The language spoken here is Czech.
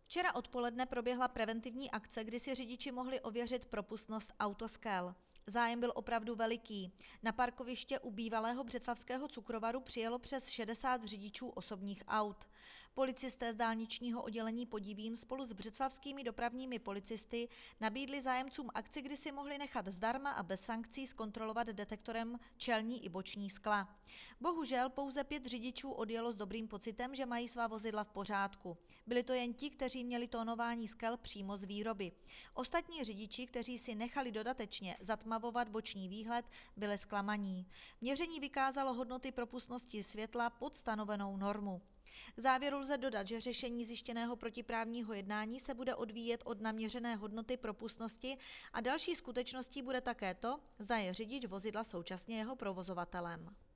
Včera odpoledne proběhla preventivní akce, kdy si řidiči mohli ověřit propustnost autoskel. Zájem byl opravdu veliký. Na parkoviště u bývalého břeclavského cukrovaru přijelo přes 60 řidičů osobních aut. Policisté z dálničního oddělení Podivím spolu s břeclavskými dopravními policisty nabídli zájemcům akci, kdy si mohli nechat zdarma a bez sankcí zkontrolovat detektorem čelní i boční skla. Bohužel pouze 5 řidičů odjelo s dobrým pocitem, že mají svá vozidla v pořádku. Byli to jen ti, kteří měli tónování skel přímo z výroby. Ostatní řidiči, kteří si nechali dodatečně zatmavovat boční výhled, byli zklamaní. Měření vykázalo hodnoty propustnosti světla pod stanovenou normu. K závěru lze dodat, že řešení zjištěného protiprávního jednání se bude odvíjet od naměřené hodnoty propustnosti a další skutečností bude také to, zda je řidič vozidla současně jeho provozovatelem.